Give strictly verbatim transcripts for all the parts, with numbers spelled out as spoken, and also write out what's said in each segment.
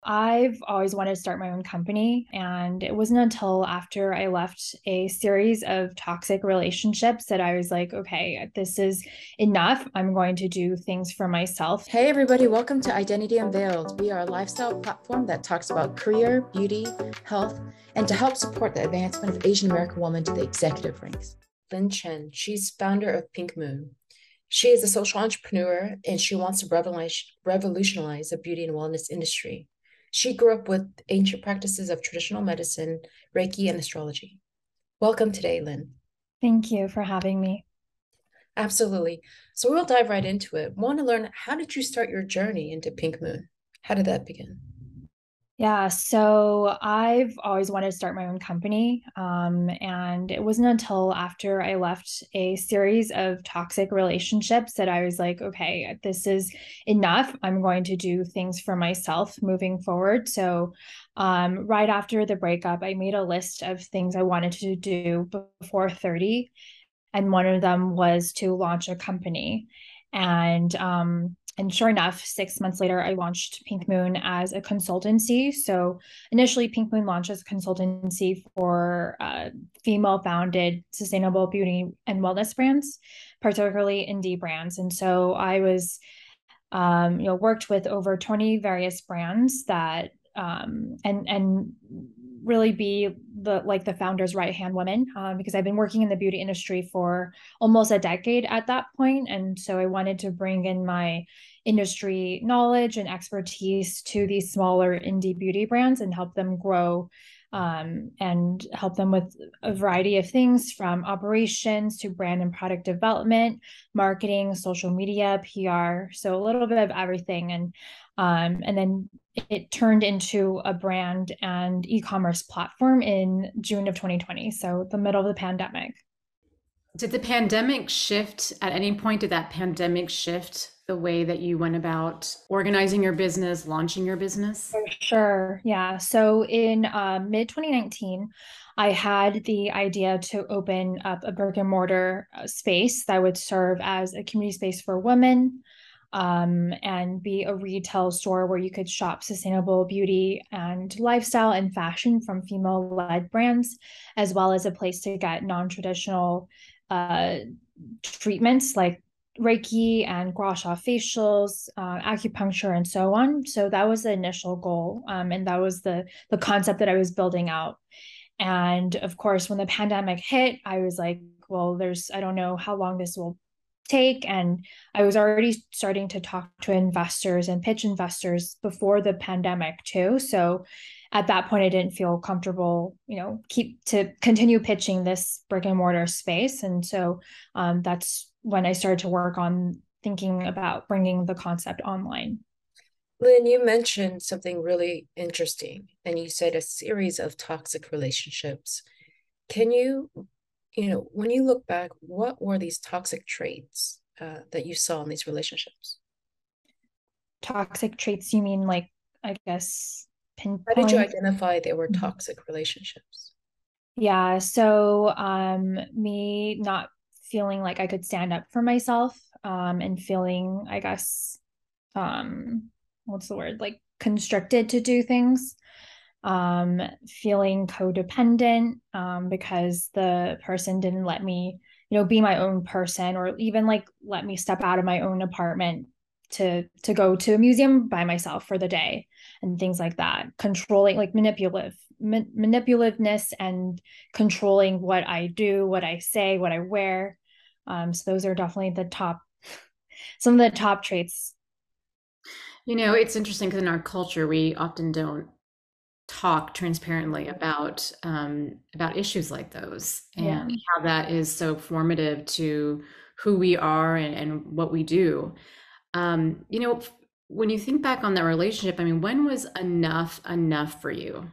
I've always wanted to start my own company, and it wasn't until after I left a series of toxic relationships that I was like, okay, this is enough. I'm going to do things for myself. Hey, everybody, welcome to Identity Unveiled. We are a lifestyle platform that talks about career, beauty, health, and to help support the advancement of Asian American women to the executive ranks. Lynn Chen, she's founder of Pink Moon. She is a social entrepreneur and she wants to revolutionize the beauty and wellness industry. She grew up with ancient practices of traditional medicine, Reiki, and astrology. Welcome today, Lynn. Thank you for having me. Absolutely. So we'll dive right into it. Want to learn, how did you start your journey into Pink Moon? How did that begin? Yeah, so I've always wanted to start my own company. Um, and it wasn't until after I left a series of toxic relationships that I was like, okay, this is enough. I'm going to do things for myself moving forward. So, um, right after the breakup, I made a list of things I wanted to do before thirty. And one of them was to launch a company. And um, and sure enough, six months later, I launched Pink Moon as a consultancy. So initially, Pink Moon launched as a consultancy for uh, female-founded sustainable beauty and wellness brands, particularly indie brands. And so I was, um, you know, worked with over twenty various brands that um, and and really be the like the founder's right hand woman, um, because I've been working in the beauty industry for almost a decade at that point, and so I wanted to bring in my industry knowledge and expertise to these smaller indie beauty brands and help them grow, um, and help them with a variety of things from operations to brand and product development, marketing, social media, P R, so a little bit of everything. And um, and then it turned into a brand and e-commerce platform in June of twenty twenty, so the middle of the pandemic. Did the pandemic shift at any point? Did that pandemic shift the way that you went about organizing your business, launching your business? For sure. Yeah. So in uh, mid twenty nineteen, I had the idea to open up a brick and mortar uh, space that would serve as a community space for women, um, and be a retail store where you could shop sustainable beauty and lifestyle and fashion from female led brands, as well as a place to get non traditional uh, treatments like Reiki and gua sha facials, uh, acupuncture, and so on. So that was the initial goal, um, and that was the the concept that I was building out. And of course, when the pandemic hit, I was like, well, there's I don't know how long this will take, and I was already starting to talk to investors and pitch investors before the pandemic too. So at that point, I didn't feel comfortable, you know, keep to continue pitching this brick and mortar space, and so um, that's when I started to work on thinking about bringing the concept online. Lynn, you mentioned something really interesting, and you said a series of toxic relationships. Can you, you know, when you look back, what were these toxic traits uh, that you saw in these relationships? Toxic traits, you mean like, I guess, How did you pinpoint? identify they were toxic relationships? Yeah, so um, me not feeling like I could stand up for myself, um, and feeling, I guess, um, what's the word? Like constricted to do things, um, feeling codependent, um, because the person didn't let me, you know, be my own person, or even like let me step out of my own apartment to to go to a museum by myself for the day and things like that. Controlling, like manipulative ma- manipulativeness and controlling what I do, what I say, what I wear. Um, so those are definitely the top, some of the top traits. You know, it's interesting because in our culture, we often don't talk transparently about um, about issues like those Yeah. and how that is so formative to who we are and, and what we do. Um, you know, when you think back on that relationship, I mean, when was enough enough for you?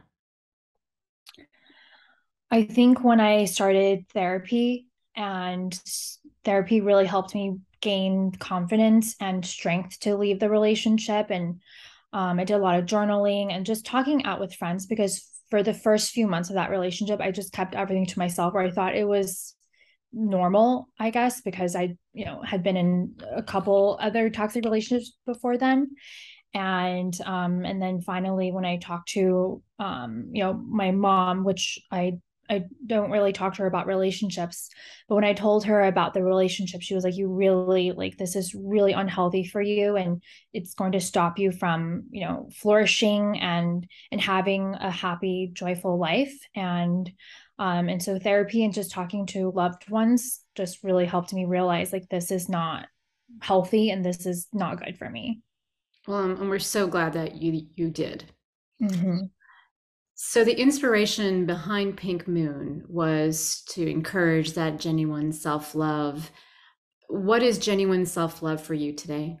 I think when I started therapy, and therapy really helped me gain confidence and strength to leave the relationship. And um, I did a lot of journaling and just talking out with friends, because for the first few months of that relationship, I just kept everything to myself, where I thought it was normal, I guess, because I, you know, had been in a couple other toxic relationships before then. And um, and then finally, when I talked to um, you know, my mom, which I I don't really talk to her about relationships, but when I told her about the relationship, she was like, "You really like this is really unhealthy for you, and it's going to stop you from, you know, flourishing and and having a happy, joyful life." And um, and so therapy and just talking to loved ones just really helped me realize like this is not healthy and this is not good for me. Well, um, and we're so glad that you you did. Mm-hmm. So the inspiration behind Pink Moon was to encourage that genuine self-love. What is genuine self-love for you today?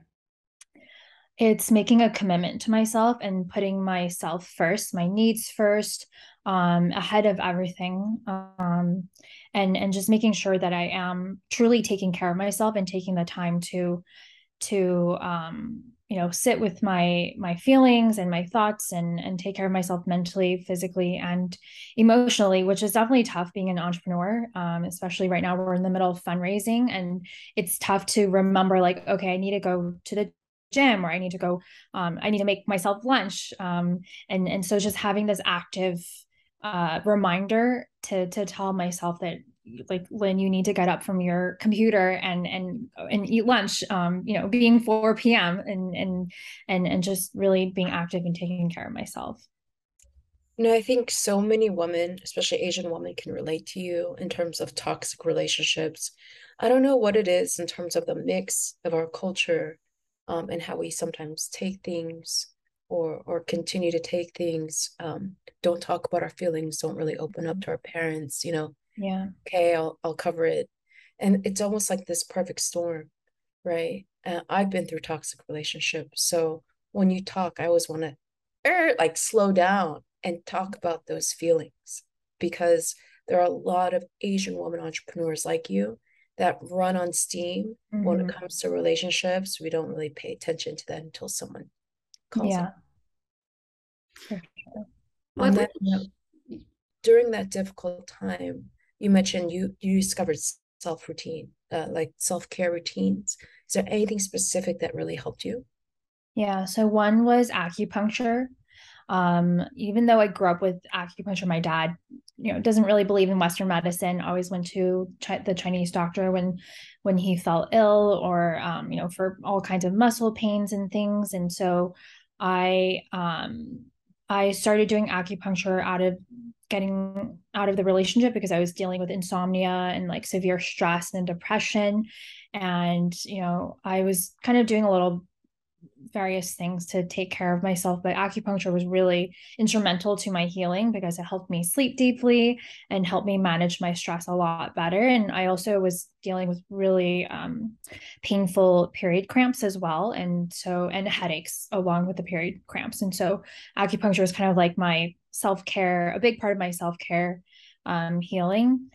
It's making a commitment to myself and putting myself first, my needs first, um, ahead of everything, um, and and just making sure that I am truly taking care of myself and taking the time to to um, you know, sit with my my feelings and my thoughts and and take care of myself mentally, physically, and emotionally, which is definitely tough being an entrepreneur, um, especially right now we're in the middle of fundraising, and it's tough to remember like, okay, I need to go to the gym, or I need to go, um, I need to make myself lunch, um, and and so just having this active uh, reminder to to tell myself that like Lynn, you need to get up from your computer and and and eat lunch. Um, you know, being four p m and and and and just really being active and taking care of myself. You know, I think so many women, especially Asian women, can relate to you in terms of toxic relationships. I don't know what it is in terms of the mix of our culture, um, and how we sometimes take things or or continue to take things, um, don't talk about our feelings, don't really open up to our parents, you know, Yeah. okay, I'll I'll cover it. And it's almost like this perfect storm, right? Uh, I've been through toxic relationships. So when you talk, I always want to er, like slow down and talk about those feelings, because there are a lot of Asian women entrepreneurs like you that run on steam when it Mm-hmm. comes to relationships. We don't really pay attention to that until someone calls it. Yeah. For sure. On What? that note, during that difficult time, you mentioned you you discovered self routine, uh, like self care routines. Is there anything specific that really helped you? Yeah. So one was acupuncture. Um, even though I grew up with acupuncture, my dad, you know, doesn't really believe in Western medicine. Always went to chi- the Chinese doctor when when he felt ill, or um, you know, for all kinds of muscle pains and things. And so I um I started doing acupuncture out of getting out of the relationship because I was dealing with insomnia and like severe stress and depression. And, you know, I was kind of doing a little various things to take care of myself, but acupuncture was really instrumental to my healing because it helped me sleep deeply and helped me manage my stress a lot better. And I also was dealing with really um, painful period cramps as well, and so and headaches along with the period cramps. And so acupuncture was kind of like my self-care, a big part of my self-care, um, healing.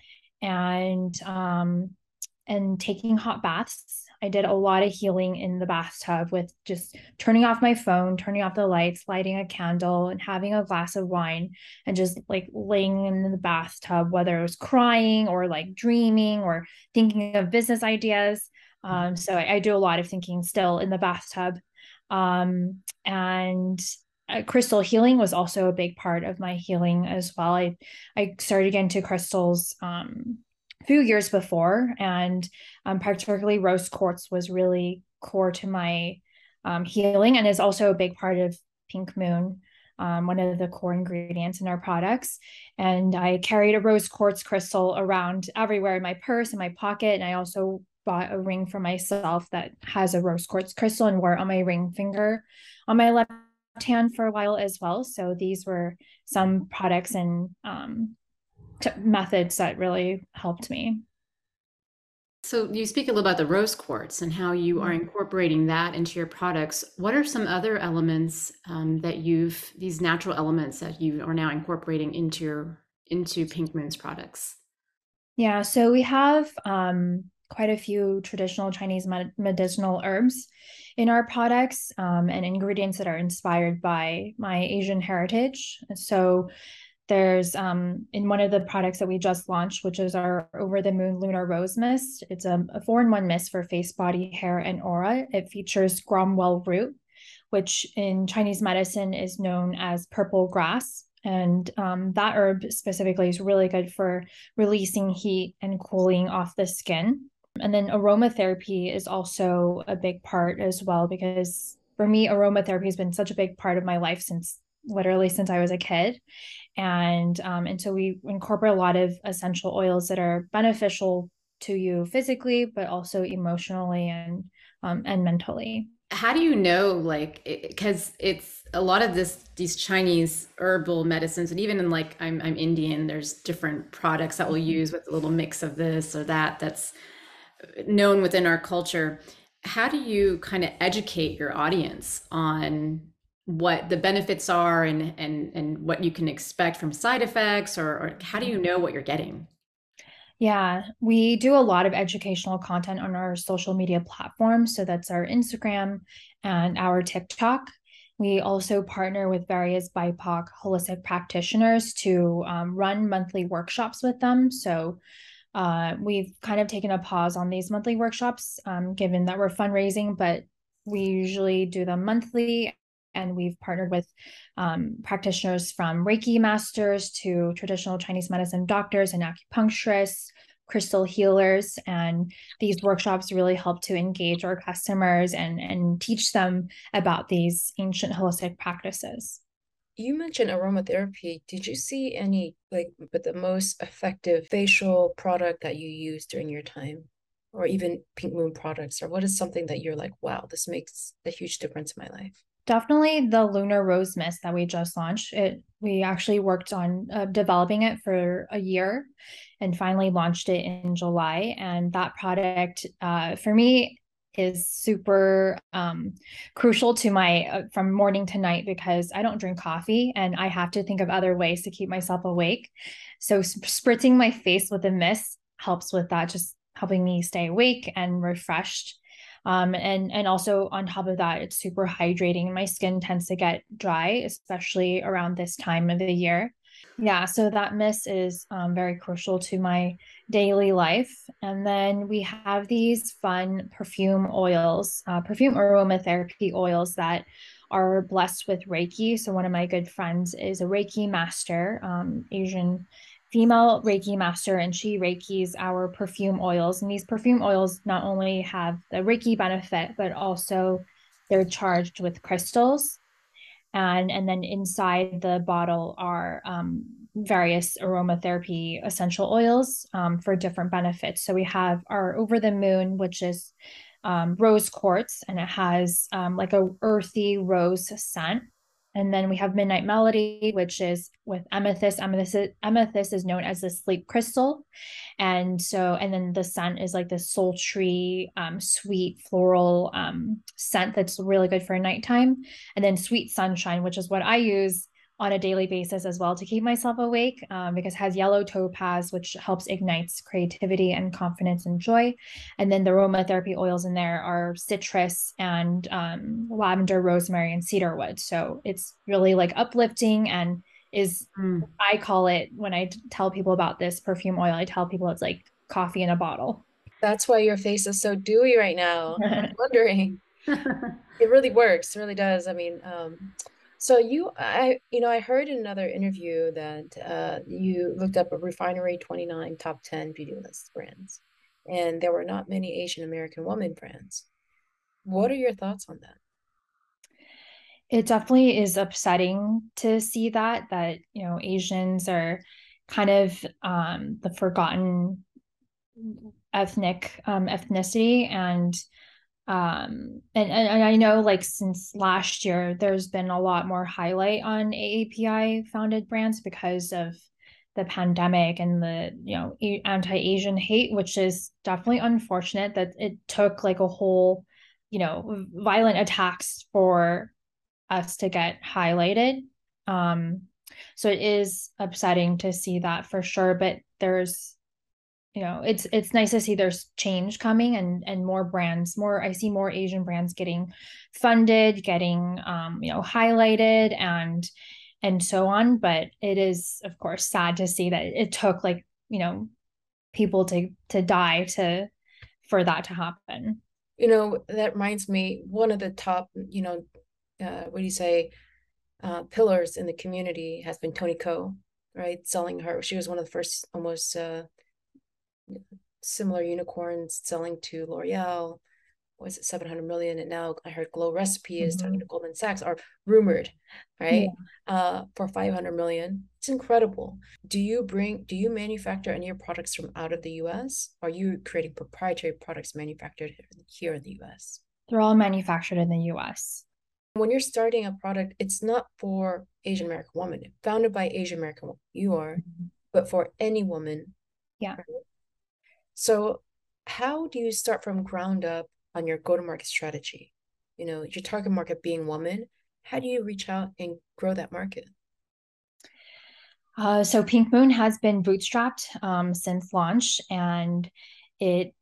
And um, and taking hot baths. I did a lot of healing in the bathtub with just turning off my phone, turning off the lights, lighting a candle, and having a glass of wine, and just like laying in the bathtub, whether it was crying or like dreaming or thinking of business ideas. Um, so I, I do a lot of thinking still in the bathtub. Um, and uh, crystal healing was also a big part of my healing as well. I I started getting into crystals um, a few years before, and um, particularly rose quartz was really core to my um, healing, and is also a big part of Pink Moon, um, one of the core ingredients in our products. And I carried a rose quartz crystal around everywhere in my purse, in my pocket, and I also bought a ring for myself that has a rose quartz crystal and wore it on my ring finger on my left hand for a while as well. So these were some products and um, t- methods that really helped me. So you speak a little about the rose quartz and how you are incorporating that into your products. What are some other elements um, that you've these natural elements that you are now incorporating into your into Pink Moon's products? Yeah, so we have um, quite a few traditional Chinese med- medicinal herbs in our products, um, and ingredients that are inspired by my Asian heritage. So there's um, in one of the products that we just launched, which is our Over the Moon Lunar Rose Mist. It's a, a four in one mist for face, body, hair, and aura. It features Gromwell root, which in Chinese medicine is known as purple grass. And um, that herb specifically is really good for releasing heat and cooling off the skin. And then aromatherapy is also a big part as well, because for me, aromatherapy has been such a big part of my life since literally since I was a kid. And um, and so we incorporate a lot of essential oils that are beneficial to you physically, but also emotionally and um, and mentally. How do you know, like, because it, it's a lot of this, these Chinese herbal medicines, and even in like, I'm I'm Indian, there's different products that we'll use with a little mix of this or that that's known within our culture. How do you kind of educate your audience on what the benefits are and and and what you can expect from side effects, or, or how do you know what you're getting? Yeah, we do a lot of educational content on our social media platforms. So that's our Instagram and our TikTok. We also partner with various B I P O C holistic practitioners to um, run monthly workshops with them. So uh, we've kind of taken a pause on these monthly workshops, um, given that we're fundraising, but we usually do them monthly. And we've partnered with um, practitioners from Reiki masters to traditional Chinese medicine doctors and acupuncturists, crystal healers. And these workshops really help to engage our customers and, and teach them about these ancient holistic practices. You mentioned aromatherapy. Did you see any, like, but the most effective facial product that you used during your time, or even Pink Moon products, or what is something that you're like, wow, this makes a huge difference in my life? Definitely the Lunar Rose Mist that we just launched. It we actually worked on uh, developing it for a year and finally launched it in July. And that product, uh, for me, is super um, crucial to my uh, from morning to night, because I don't drink coffee and I have to think of other ways to keep myself awake. So spritzing my face with a mist helps with that, just helping me stay awake and refreshed. Um, and and also on top of that, it's super hydrating. My skin tends to get dry, especially around this time of the year. Yeah, so that mist is um, very crucial to my daily life. And then we have these fun perfume oils, uh, perfume aromatherapy oils that are blessed with Reiki. So one of my good friends is a Reiki master, um, Asian female Reiki master, and she Reikis our perfume oils. And these perfume oils not only have the Reiki benefit, but also they're charged with crystals. And, and then inside the bottle are um, various aromatherapy essential oils um, for different benefits. So we have our Over the Moon, which is um, rose quartz, and it has um, like a earthy rose scent. And then we have Midnight Melody, which is with amethyst. Amethyst, amethyst is known as the sleep crystal. And so, and then the scent is like this sultry, um, sweet floral um, scent that's really good for nighttime. And then Sweet Sunshine, which is what I use on a daily basis as well to keep myself awake, um, because it has yellow topaz, which helps ignites creativity and confidence and joy. And then the aromatherapy oils in there are citrus and um, lavender, rosemary, and cedarwood. So it's really like uplifting and is, Mm. I call it, when I tell people about this perfume oil, I tell people it's like coffee in a bottle. That's why your face is so dewy right now. I'm wondering. It really works. It really does. I mean, um, so you, I, you know, I heard in another interview that uh, you looked up a Refinery twenty-nine top ten beauty list brands, and there were not many Asian American woman brands. What are your thoughts on that? It definitely is upsetting to see that that you know Asians are kind of um, the forgotten ethnic um, ethnicity. And um and, and I know, like, since last year there's been a lot more highlight on A A P I founded brands because of the pandemic and the you know anti-Asian hate, which is definitely unfortunate that it took like a whole you know violent attacks for us to get highlighted. Um, so it is upsetting to see that for sure, but there's you know it's it's nice to see there's change coming, and and more brands, more I see more Asian brands getting funded, getting um, you know highlighted and and so on. But it is of course sad to see that it took like you know people to to die to for that to happen. You know, that reminds me, one of the top, you know, uh, what do you say, uh, pillars in the community has been Toni Ko, right? Selling her, she was one of the first almost uh, similar unicorns selling to L'Oreal. Was it seven hundred million? And now I heard Glow Recipe is talking Mhm. to Goldman Sachs, or rumored, right? Yeah. Uh, for five hundred million. It's incredible. Do you bring, do you manufacture any of your products from out of the U S? Or are you creating proprietary products manufactured here in the U S? They're all manufactured in the U S. When you're starting a product, it's not for Asian American women, founded by Asian American women, you are, Mhm. but for any woman. Yeah. Right? So how do you start from ground up on your go-to-market strategy? You know, your target market being women, how do you reach out and grow that market? Uh, so Pink Moon has been bootstrapped um, since launch, and it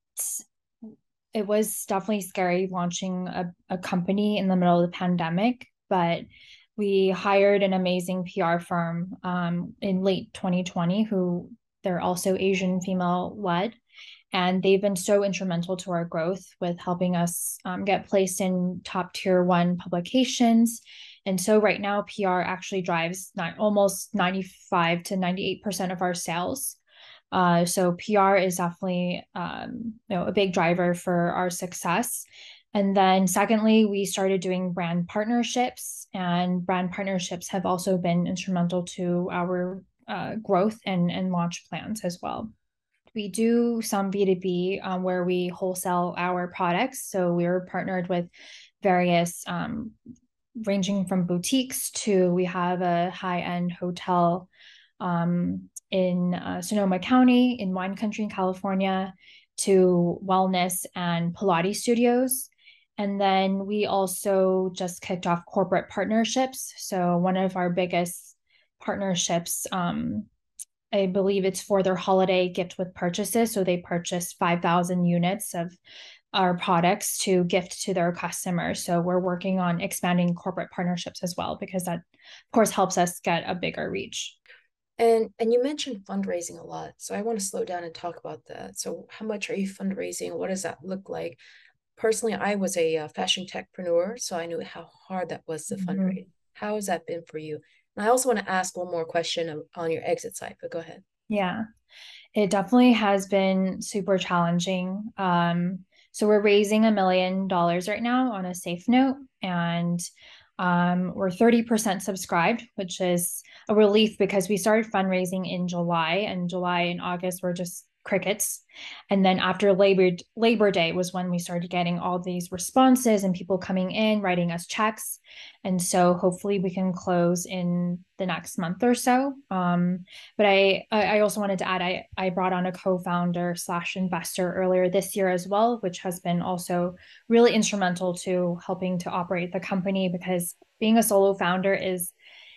it was definitely scary launching a, a company in the middle of the pandemic, but we hired an amazing P R firm um, in late twenty twenty who they're also Asian female led. And they've been so instrumental to our growth with helping us um, get placed in top tier one publications. And so right now, P R actually drives not, almost ninety-five to ninety-eight percent of our sales. Uh, so P R is definitely um, you know a big driver for our success. And then secondly, we started doing brand partnerships, and brand partnerships have also been instrumental to our uh, growth and, and launch plans as well. We do some B two B um, where we wholesale our products. So we're partnered with various um, ranging from boutiques to we have a high-end hotel um, in uh, Sonoma County in wine country in California to wellness and Pilates studios. And then we also just kicked off corporate partnerships. So one of our biggest partnerships um, I believe it's for their holiday gift with purchases. So they purchased five thousand units of our products to gift to their customers. So we're working on expanding corporate partnerships as well, because that, of course, helps us get a bigger reach. And and you mentioned fundraising a lot. So I want to slow down and talk about that. So how much are you fundraising? What does that look like? Personally, I was a uh, fashion techpreneur, so I knew how hard that was to Mm-hmm. fundraise. How has that been for you? And I also want to ask one more question on your exit side, but go ahead. Yeah, it definitely has been super challenging. Um, so we're raising a million dollars right now on a safe note, and um, we're thirty percent subscribed, which is a relief because we started fundraising in July, and July and August were just crickets. And then after Labor Labor Day was when we started getting all these responses and people coming in, writing us checks. And so hopefully we can close in the next month or so. Um, but I I also wanted to add I I brought on a co-founder slash investor earlier this year as well, which has been also really instrumental to helping to operate the company because being a solo founder is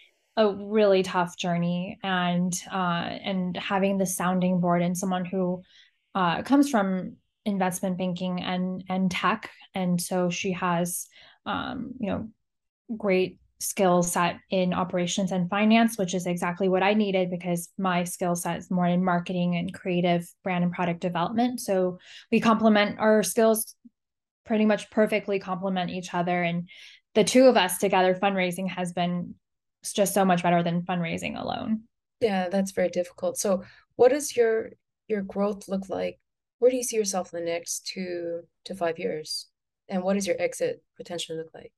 a really tough journey, and uh, and having the sounding board and someone who uh, comes from investment banking and and tech, and so she has um, you know great skill set in operations and finance, which is exactly what I needed because my skill set is more in marketing and creative brand and product development. So we complement our skills pretty much perfectly complement each other. And the two of us together fundraising has been just so much better than fundraising alone. Yeah, that's very difficult. So what does your your growth look like? Where do you see yourself in the next two to five years? And what does your exit potentially look like?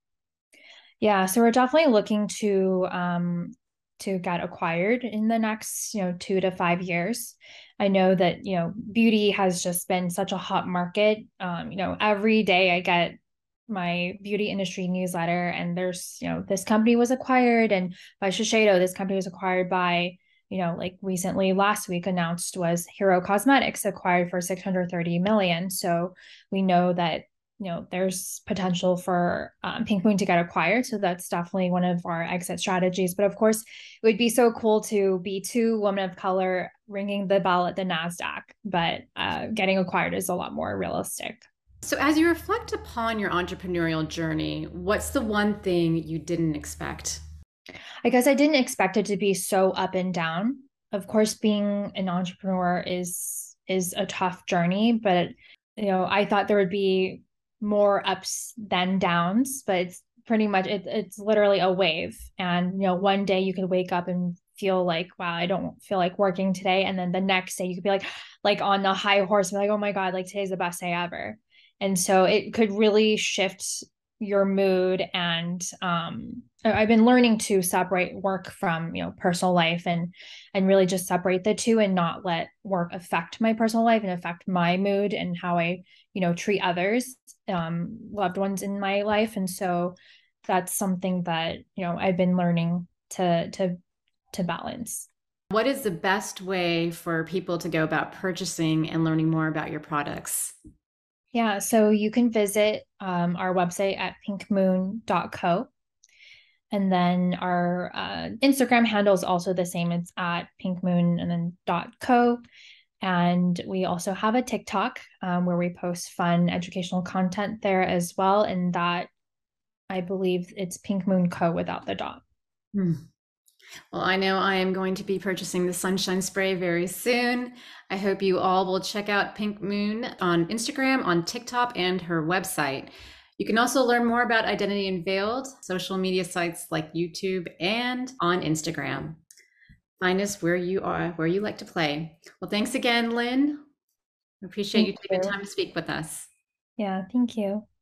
Yeah, so we're definitely looking to um to get acquired in the next, you know, two to five years. I know that, you know, beauty has just been such a hot market. Um, you know, every day I get my beauty industry newsletter and there's, you know, this company was acquired and by Shiseido, this company was acquired by, you know, like recently last week announced was Hero Cosmetics acquired for six hundred thirty million. So we know that you know there's potential for um, Pink Moon to get acquired, so that's definitely one of our exit strategies. But of course it would be so cool to be two women of color ringing the bell at the NASDAQ, but uh, getting acquired is a lot more realistic. So, as you reflect upon your entrepreneurial journey, what's the one thing you didn't expect? I guess I didn't expect it to be so up and down. Of course being an entrepreneur is is a tough journey, but you know I thought there would be more ups than downs, but it's pretty much it, it's literally a wave. And you know, one day you could wake up and feel like, wow, I don't feel like working today. And then the next day you could be like, like on the high horse, and be like, oh my God, like today's the best day ever. And so it could really shift your mood. And um I've been learning to separate work from, you know, personal life, and and really just separate the two and not let work affect my personal life and affect my mood and how I, you know, treat others, um, loved ones in my life. And so that's something that, you know, I've been learning to to to balance. What is the best way for people to go about purchasing and learning more about your products? Yeah, so you can visit um, our website at pink moon dot co. And then our uh, Instagram handle is also the same. It's at pinkmoon and then dot co. And we also have a TikTok um, where we post fun educational content there as well. And that, I believe it's Pink Moon Co without the dot. Hmm. Well, I know I am going to be purchasing the Sunshine Spray very soon. I hope you all will check out Pink Moon on Instagram, on TikTok, and her website. You can also learn more about Identity Unveiled, social media sites like YouTube and on Instagram. Find us where you are, where you like to play. Well, thanks again, Lynn. I appreciate Thank you taking you. time to speak with us. Yeah, thank you.